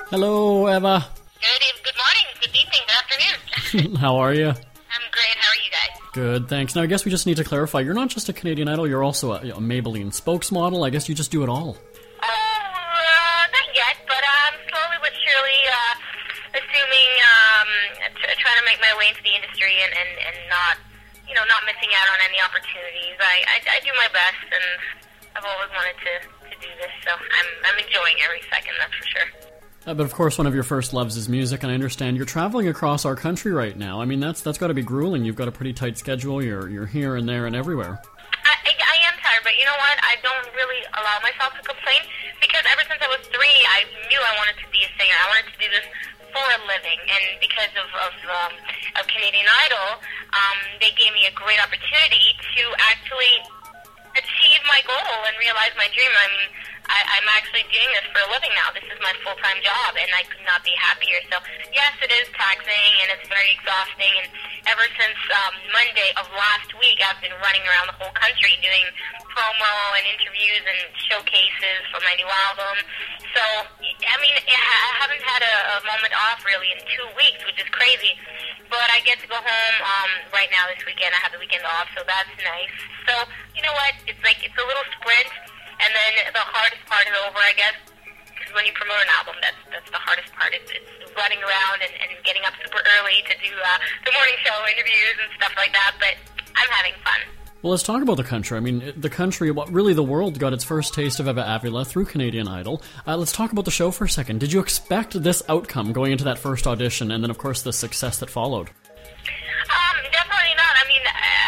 Hello, Eva. Good morning, good evening, good afternoon. How are you? I'm great. How are you guys? Good, thanks. Now, I guess we just need to clarify, you're not just a Canadian Idol, you're also a Maybelline spokesmodel. I guess you just do it all. Not yet, but I'm slowly but surely assuming, trying to make my way into the industry and not, not missing out on any opportunities. I do my best, and I've always wanted to do this, so I'm enjoying every second, that's for sure. But of course, one of your first loves is music, and I understand you're traveling across our country right now. I mean, that's got to be grueling. You've got a pretty tight schedule. You're here and there and everywhere. I am tired, but you know what? I don't really allow myself to complain because ever since I was 3, I knew I wanted to be a singer. I wanted to do this for a living, and because of Canadian Idol, they gave me a great opportunity to actually achieve my goal and realize my dream. I mean, I'm actually doing this for a living now. This is my full-time job, and I could not be happier. So, yes, it is taxing, and it's very exhausting. And ever since Monday of last week, I've been running around the whole country doing promo and interviews and showcases for my new album. So, I mean, I haven't had a moment off, really, in 2 weeks, which is crazy. But I get to go home right now this weekend. I have the weekend off, so that's nice. So, you know what? It's a little sprint. And then the hardest part is over, I guess, because when you promote an album, that's the hardest part. It's running around and getting up super early to do the morning show interviews and stuff like that, but I'm having fun. Well, let's talk about the country. I mean, the country, really the world got its first taste of Eva Avila through Canadian Idol. Let's talk about the show for a second. Did you expect this outcome going into that first audition and then, of course, the success that followed? Definitely not. I mean,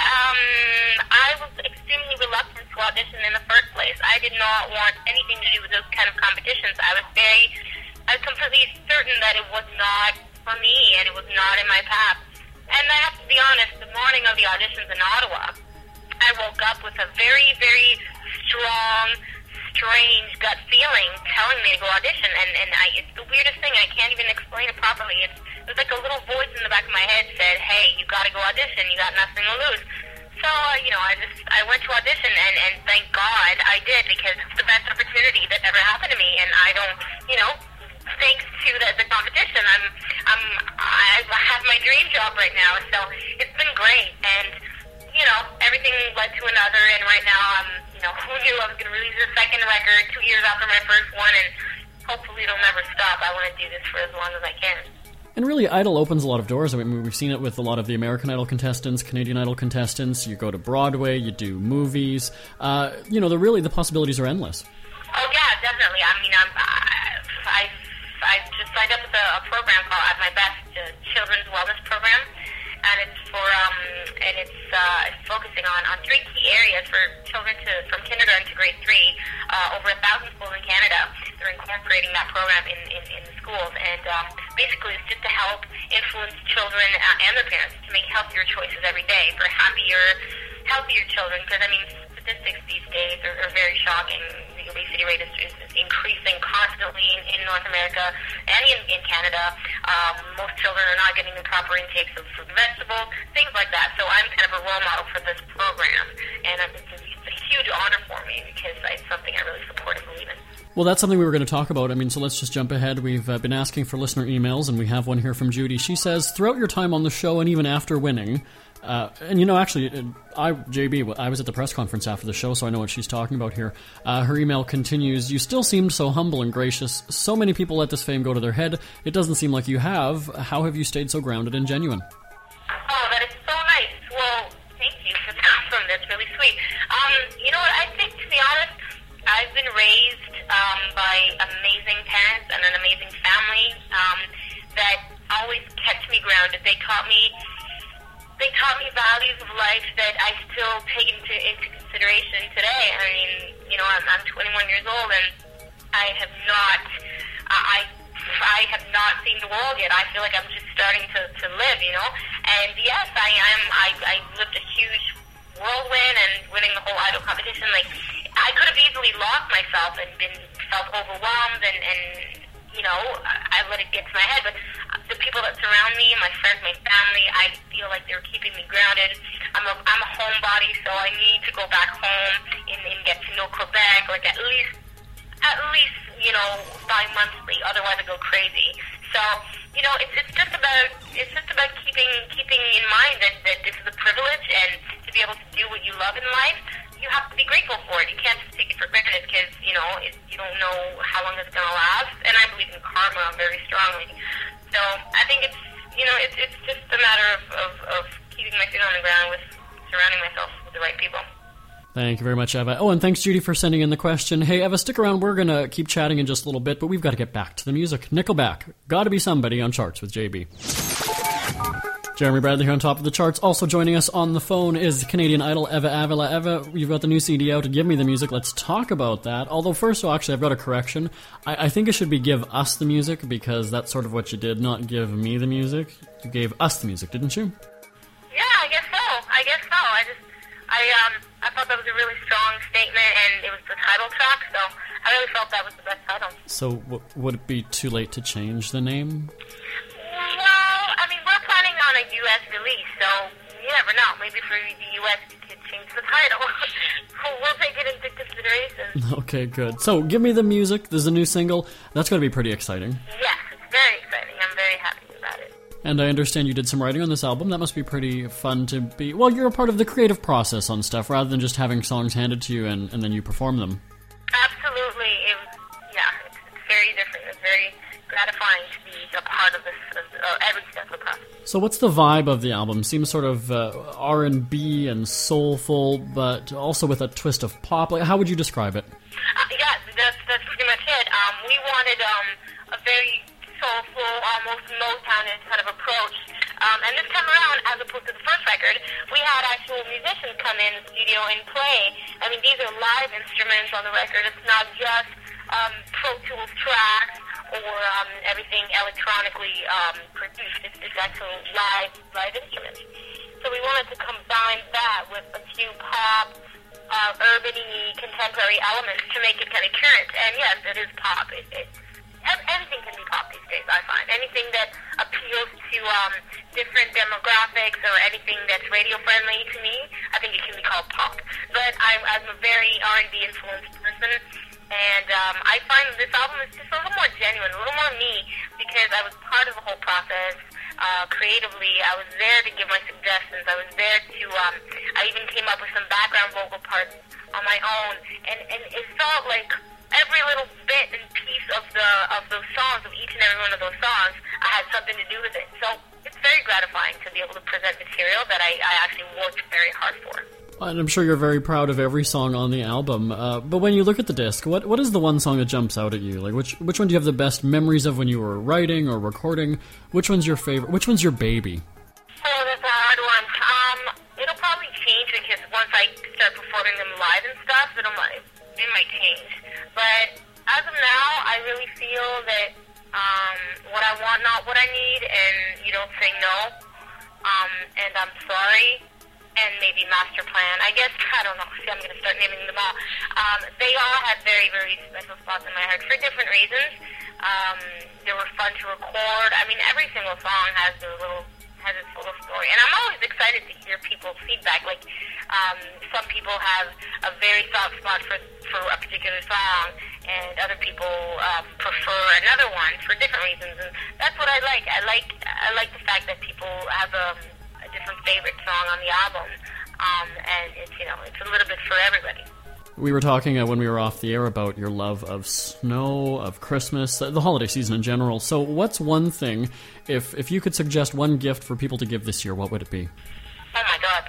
I was extremely reluctant to audition in the first place. I did not want anything to do with those kind of competitions. I was completely certain that it was not for me and it was not in my path. And I have to be honest, the morning of the auditions in Ottawa, I woke up with a very, very strong, strange gut feeling telling me to go audition. And it's the weirdest thing. I can't even explain it properly. It was like a little voice in the back of my head said, hey, you got to go audition. You got nothing to lose. So, I went to audition, and thank God I did, because it's the best opportunity that ever happened to me, and I don't, thanks to the competition, I have my dream job right now, so it's been great, and, everything led to another, and right now who knew I was going to release a second record 2 years after my first one, and hopefully it'll never stop. I want to do this for as long as I can. And really, Idol opens a lot of doors. I mean, we've seen it with a lot of the American Idol contestants, Canadian Idol contestants. You go to Broadway, you do movies. The possibilities are endless. Oh, yeah, definitely. I mean, I just signed up with a program called At My Best, a children's wellness program. And it's it's focusing on 3 key areas for children from kindergarten to grade 3. Over 1,000 schools in Canada, they're incorporating that program in the schools. And basically, it's just to help influence children and their parents to make healthier choices every day for healthier children. Because, I mean, statistics these days are very shocking. The obesity rate is increasing constantly in North America and in Canada. Most children are not getting the proper intakes of fruit and vegetables, things like that. So I'm kind of a role model for this program, and it's a huge honor for me because it's something I really support and believe in. Well, that's something we were going to talk about. I mean, so let's just jump ahead. We've been asking for listener emails, and we have one here from Judy. She says, throughout your time on the show and even after winning, JB, I was at the press conference after the show, so I know what she's talking about here. Her email continues, you still seemed so humble and gracious. So many people let this fame go to their head. It doesn't seem like you have. How have you stayed so grounded and genuine? Oh, that is so nice. Well, thank you for the compliment. That's really sweet. You know what? I think, to be honest, I've been raised by amazing parents and an amazing family that always kept me grounded. They taught me values of life that I still take into consideration today. I mean, I'm 21 years old, and I have not seen the world yet. I feel like I'm just starting to live, And yes, I lived a huge whirlwind and winning the whole Idol competition. Like, I could have easily lost myself and felt overwhelmed and I let it get to my head, but the people that surround me, my friends, my family, I feel like they're keeping me grounded. I'm a homebody, so I need to go back home and get to know Quebec, like at least 5 bi-monthly. Otherwise, I go crazy. So, you know, it's just about keeping in mind that this is a privilege, and to be able to do what you love in life, you have to be grateful for it. You can't just take it for granted because, you know, you don't know how long it's going to last. And I believe in karma very strongly. So I think it's just a matter of keeping my feet on the ground with surrounding myself with the right people. Thank you very much, Eva. Oh, and thanks, Judy, for sending in the question. Hey, Eva, stick around. We're going to keep chatting in just a little bit, but we've got to get back to the music. Nickelback, Gotta Be Somebody on Charts with JB. Jeremy Bradley here on top of the charts. Also joining us on the phone is Canadian Idol Eva Avila. Eva, you've got the new CD out, Give Me the Music. Let's talk about that. Although first, actually, I've got a correction. I think it should be Give Us the Music, because that's sort of what you did, not Give Me the Music. You gave us the music, didn't you? Yeah, I guess so. I thought that was a really strong statement, and it was the title track, so I really felt that was the best title. So would it be too late to change the name? Well, I mean, we're planning on a U.S. release, so you never know. Maybe for the U.S. we could change the title. We'll take it into consideration. Okay, good. So, Give Me the Music. There's a new single. That's going to be pretty exciting. Yes, it's very exciting. I'm very happy about it. And I understand you did some writing on this album. That must be pretty fun to be... Well, you're a part of the creative process on stuff, rather than just having songs handed to you and then you perform them. Absolutely. It's very different. It's very gratifying to be a part of this, every step of the process. So what's the vibe of the album? Seems sort of R&B and soulful, but also with a twist of pop. Like, how would you describe it? That's pretty much it. We wanted a very soulful, almost Motown-ish kind of approach. And this time around, as opposed to the first record, we had actual musicians come in the studio and play. I mean, these are live instruments on the record. It's not just Pro Tools tracks or everything electronically produced. It's actual live instruments. So we wanted to combine that with a few pop, urban-y, contemporary elements to make it kind of current. And yes, it is pop. Everything can be pop these days, I find. Anything that appeals to different demographics or anything that's radio-friendly to me, I think it can be called pop. But I'm a very R&B influenced person, and I find this album is just a little more genuine, a little more me, because I was part of the whole process. Creatively, I was there to give my suggestions. I was there to, I even came up with some background vocal parts on my own, and it felt like every little bit and piece of those songs, of each and every one of those songs, I had something to do with it. So it's very gratifying to be able to present material that I actually worked very hard for. And I'm sure you're very proud of every song on the album. But when you look at the disc, what is the one song that jumps out at you? Like, which one do you have the best memories of when you were writing or recording? Which one's your favorite? Which one's your baby? Oh, that's a hard one. It'll probably change because once I start performing them live and stuff, it might change. But as of now, I really feel that what I want, not what I need, and You Don't Say No, and I'm Sorry, and maybe Master Plan. I guess, I don't know, see, I'm going to start naming them all. They all had very, very special spots in my heart for different reasons. They were fun to record. I mean, every single song has its little story. And I'm always excited to hear people's feedback. Like, some people have a very soft spot for a particular song, and other people prefer another one for different reasons. And that's what I like. I like the fact that people have a different favorite song on the album, and it's a little bit for everybody. We were talking when we were off the air about your love of snow, of Christmas, the holiday season in general. So what's one thing, if you could suggest one gift for people to give this year, what would it be? Oh my God.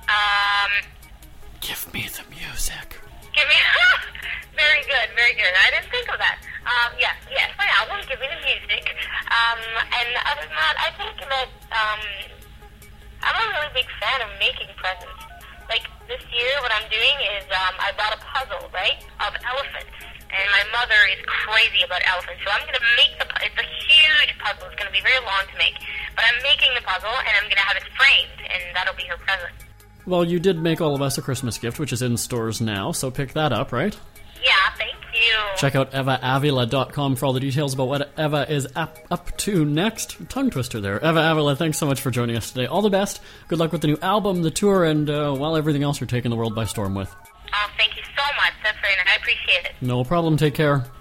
Give me the music. Very good, very good. I didn't think of that. Yes, my album, Give Me the Music. And other than that, I think that I'm a really big fan of making presents. Like, this year, what I'm doing is I bought a puzzle, right, of elephants. And my mother is crazy about elephants, so I'm going to make it's a huge puzzle. It's going to be very long to make. But I'm making the puzzle, and I'm going to have it framed, and that'll be her present. Well, you did make all of us a Christmas gift, which is in stores now, so pick that up, right? Yeah, thank you. Check out EvaAvila.com for all the details about what Eva is up to next. Tongue twister there. Eva Avila, thanks so much for joining us today. All the best. Good luck with the new album, the tour, and, everything else you're taking the world by storm with. Oh, thank you so much. That's very nice. I appreciate it. No problem. Take care.